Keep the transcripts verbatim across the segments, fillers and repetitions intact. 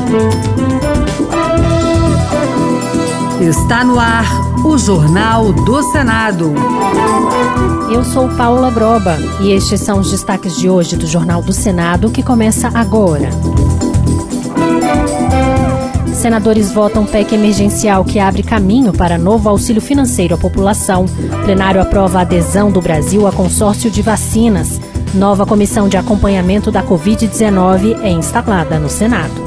Está no ar o Jornal do Senado. Eu sou Paula Groba e estes são os destaques de hoje do Jornal do Senado, que começa agora. Senadores votam P E C emergencial que abre caminho para novo auxílio financeiro à população. Plenário aprova a adesão do Brasil a consórcio de vacinas. Nova comissão de acompanhamento da covid dezenove é instalada no Senado.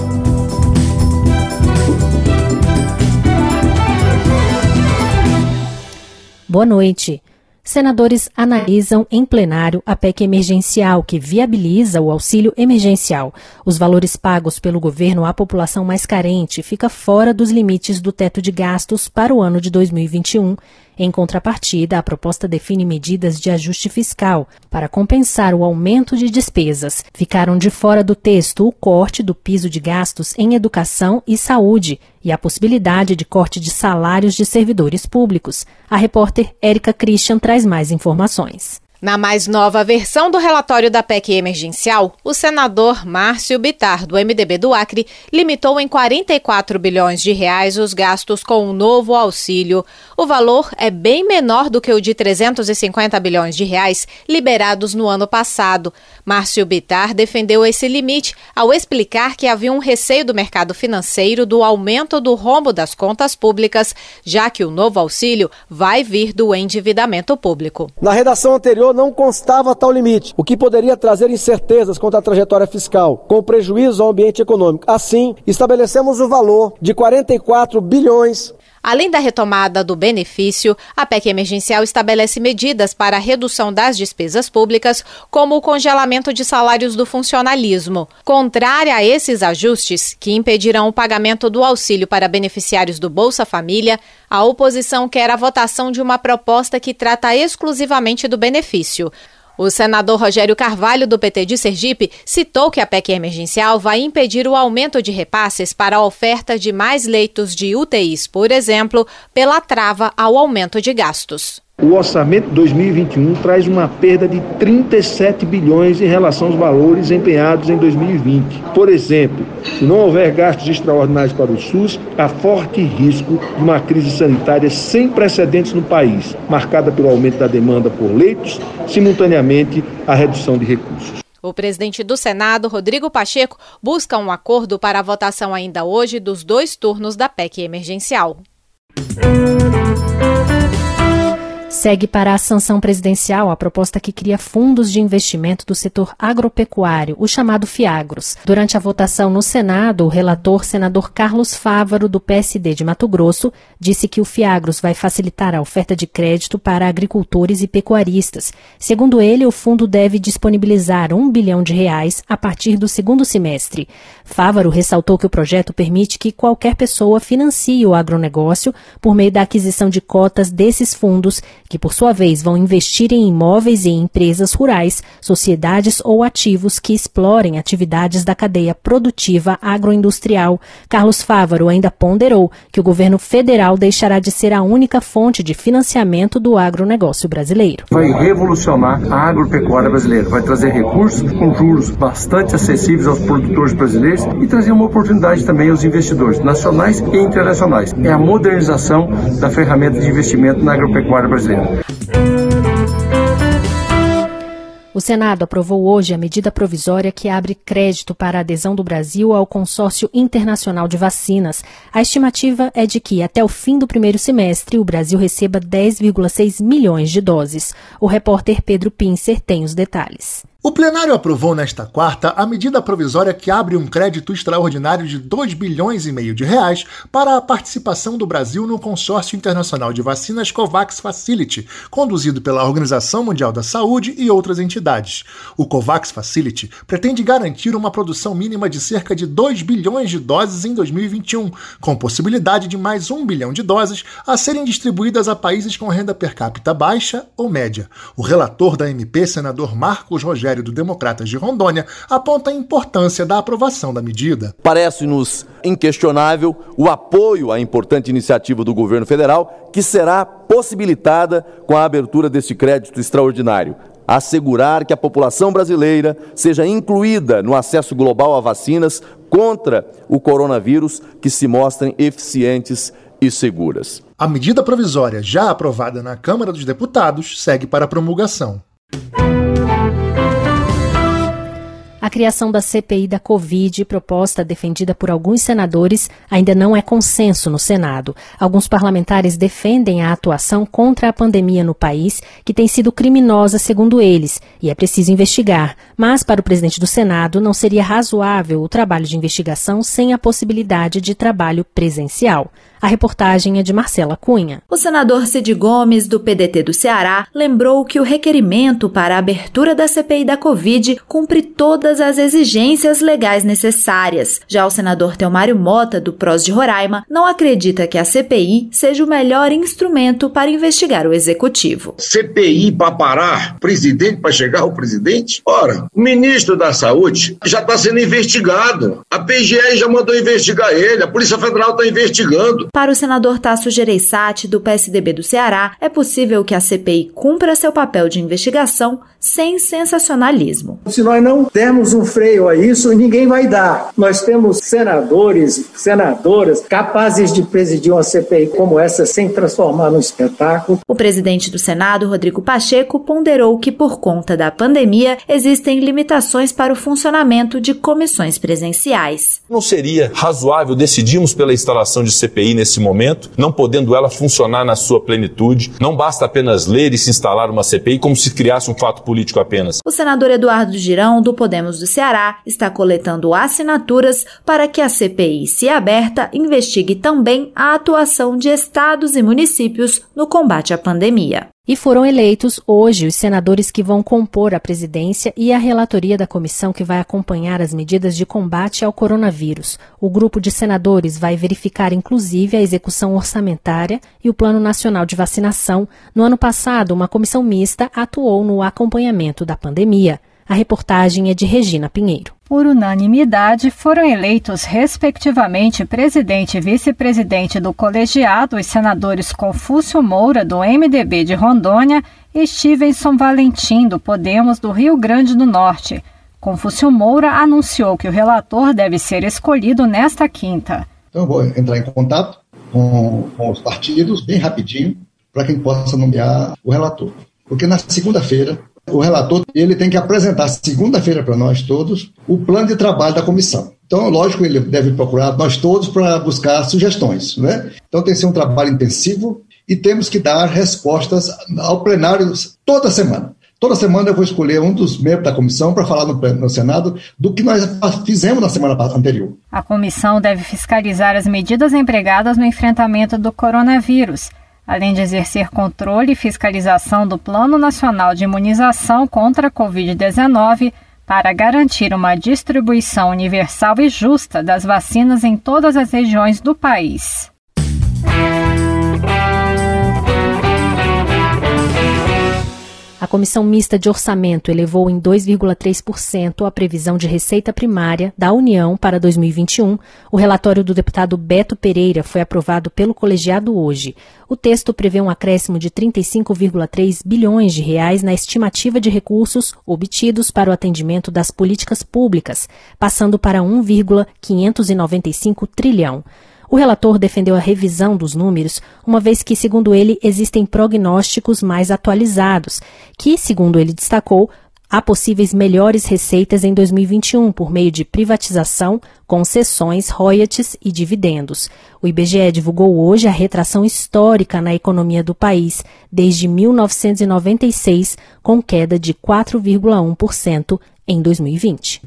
Boa noite. Senadores analisam em plenário a P E C emergencial, que viabiliza o auxílio emergencial. Os valores pagos pelo governo à população mais carente ficam fora dos limites do teto de gastos para o ano de dois mil e vinte e um. Em contrapartida, a proposta define medidas de ajuste fiscal para compensar o aumento de despesas. Ficaram de fora do texto o corte do piso de gastos em educação e saúde e a possibilidade de corte de salários de servidores públicos. A repórter Érica Christian traz mais informações. Na mais nova versão do relatório da P E C emergencial, o senador Márcio Bittar, do M D B do Acre, limitou em quarenta e quatro bilhões de reais os gastos com o novo auxílio. O valor é bem menor do que o de trezentos e cinquenta bilhões de reais liberados no ano passado. Márcio Bittar defendeu esse limite ao explicar que havia um receio do mercado financeiro do aumento do rombo das contas públicas, já que o novo auxílio vai vir do endividamento público. Na redação anterior, não constava tal limite, o que poderia trazer incertezas quanto à trajetória fiscal, com prejuízo ao ambiente econômico. Assim, estabelecemos o valor de quarenta e quatro bilhões. Além da retomada do benefício, a P E C emergencial estabelece medidas para a redução das despesas públicas, como o congelamento de salários do funcionalismo. Contrária a esses ajustes, que impedirão o pagamento do auxílio para beneficiários do Bolsa Família, a oposição quer a votação de uma proposta que trata exclusivamente do benefício. O senador Rogério Carvalho, do P T de Sergipe, citou que a P E C emergencial vai impedir o aumento de repasses para a oferta de mais leitos de U T Is, por exemplo, pela trava ao aumento de gastos. O orçamento de dois mil e vinte e um traz uma perda de trinta e sete bilhões em relação aos valores empenhados em dois mil e vinte. Por exemplo, se não houver gastos extraordinários para o SUS, há forte risco de uma crise sanitária sem precedentes no país, marcada pelo aumento da demanda por leitos, simultaneamente a redução de recursos. O presidente do Senado, Rodrigo Pacheco, busca um acordo para a votação ainda hoje dos dois turnos da P E C emergencial. Segue para a sanção presidencial a proposta que cria fundos de investimento do setor agropecuário, o chamado FIAGROS. Durante a votação no Senado, o relator, senador Carlos Fávaro, do P S D de Mato Grosso, disse que o FIAGROS vai facilitar a oferta de crédito para agricultores e pecuaristas. Segundo ele, o fundo deve disponibilizar um bilhão de reais a partir do segundo semestre. Fávaro ressaltou que o projeto permite que qualquer pessoa financie o agronegócio por meio da aquisição de cotas desses fundos, que por sua vez vão investir em imóveis e em empresas rurais, sociedades ou ativos que explorem atividades da cadeia produtiva agroindustrial. Carlos Fávaro ainda ponderou que o governo federal deixará de ser a única fonte de financiamento do agronegócio brasileiro. Vai revolucionar a agropecuária brasileira, vai trazer recursos com juros bastante acessíveis aos produtores brasileiros e trazer uma oportunidade também aos investidores nacionais e internacionais. É a modernização da ferramenta de investimento na agropecuária brasileira. O Senado aprovou hoje a medida provisória que abre crédito para a adesão do Brasil ao Consórcio Internacional de Vacinas. A estimativa é de que, até o fim do primeiro semestre, o Brasil receba dez vírgula seis milhões de doses. O repórter Pedro Pincer tem os detalhes. O plenário aprovou nesta quarta a medida provisória que abre um crédito extraordinário de dois bilhões e meio de reais para a participação do Brasil no Consórcio Internacional de Vacinas COVAX Facility, conduzido pela Organização Mundial da Saúde e outras entidades. O COVAX Facility pretende garantir uma produção mínima de cerca de dois bilhões de doses em dois mil e vinte e um, com possibilidade de mais um bilhão de doses a serem distribuídas a países com renda per capita baixa ou média. O relator da M P, senador Marcos Rogério do Democratas de Rondônia, aponta a importância da aprovação da medida. Parece-nos inquestionável o apoio à importante iniciativa do governo federal, que será possibilitada com a abertura deste crédito extraordinário. assegurar que a população brasileira seja incluída no acesso global a vacinas contra o coronavírus que se mostrem eficientes e seguras. A medida provisória, já aprovada na Câmara dos Deputados, segue para promulgação. A criação da C P I da Covid, proposta defendida por alguns senadores, ainda não é consenso no Senado. Alguns parlamentares defendem a atuação contra a pandemia no país, que tem sido criminosa, segundo eles, e é preciso investigar. Mas, para o presidente do Senado, não seria razoável o trabalho de investigação sem a possibilidade de trabalho presencial. A reportagem é de Marcela Cunha. O senador Cid Gomes, do P D T do Ceará, lembrou que o requerimento para a abertura da C P I da Covid cumpre todas as exigências legais necessárias. Já o senador Teomário Mota, do P R O S de Roraima, não acredita que a C P I seja o melhor instrumento para investigar o executivo. C P I para parar, presidente para chegar ao presidente? Ora, o ministro da Saúde já está sendo investigado. A P G R já mandou investigar ele, a Polícia Federal está investigando. Para o senador Tasso Gereissati, do P S D B do Ceará, é possível que a C P I cumpra seu papel de investigação sem sensacionalismo. Se nós não dermos um freio a isso, ninguém vai dar. Nós temos senadores, senadoras capazes de presidir uma C P I como essa sem transformar num espetáculo. O presidente do Senado, Rodrigo Pacheco, ponderou que por conta da pandemia existem limitações para o funcionamento de comissões presenciais. Não seria razoável decidirmos pela instalação de C P I nesse momento, não podendo ela funcionar na sua plenitude? Não basta apenas ler e se instalar uma C P I como se criasse um fato político apenas. O senador Eduardo Girão, do Podemos do Ceará, está coletando assinaturas para que a C P I, se aberta, investigue também a atuação de estados e municípios no combate à pandemia. E foram eleitos hoje os senadores que vão compor a presidência e a relatoria da comissão que vai acompanhar as medidas de combate ao coronavírus. O grupo de senadores vai verificar, inclusive, a execução orçamentária e o Plano Nacional de Vacinação. No ano passado, uma comissão mista atuou no acompanhamento da pandemia. A reportagem é de Regina Pinheiro. Por unanimidade, foram eleitos, respectivamente, presidente e vice-presidente do colegiado os senadores Confúcio Moura, do M D B de Rondônia, e Stevenson Valentim, do Podemos do Rio Grande do Norte. Confúcio Moura anunciou que o relator deve ser escolhido nesta quinta. Então eu vou entrar em contato com, com os partidos bem rapidinho para que possa nomear o relator. Porque na segunda-feira, o relator ele tem que apresentar segunda-feira para nós todos o plano de trabalho da comissão. Então, lógico, ele deve procurar nós todos para buscar sugestões, né? Então tem que ser um trabalho intensivo e temos que dar respostas ao plenário toda semana. Toda semana eu vou escolher um dos membros da comissão para falar no, no Senado do que nós fizemos na semana anterior. A comissão deve fiscalizar as medidas empregadas no enfrentamento do coronavírus, além de exercer controle e fiscalização do Plano Nacional de Imunização contra a covid dezenove para garantir uma distribuição universal e justa das vacinas em todas as regiões do país. A Comissão Mista de Orçamento elevou em dois vírgula três por cento a previsão de receita primária da União para dois mil e vinte e um. O relatório do deputado Beto Pereira foi aprovado pelo colegiado hoje. O texto prevê um acréscimo de trinta e cinco vírgula três bilhões de reais na estimativa de recursos obtidos para o atendimento das políticas públicas, passando para um vírgula quinhentos e noventa e cinco trilhão. O relator defendeu a revisão dos números, uma vez que, segundo ele, existem prognósticos mais atualizados, que, segundo ele destacou, há possíveis melhores receitas em dois mil e vinte e um por meio de privatização, concessões, royalties e dividendos. O I B G E divulgou hoje a retração histórica na economia do país desde mil novecentos e noventa e seis, com queda de quatro vírgula um por cento em dois mil e vinte.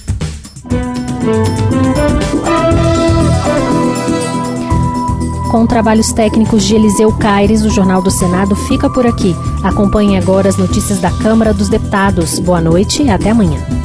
Com trabalhos técnicos de Eliseu Caires, o Jornal do Senado fica por aqui. Acompanhe agora as notícias da Câmara dos Deputados. Boa noite e até amanhã.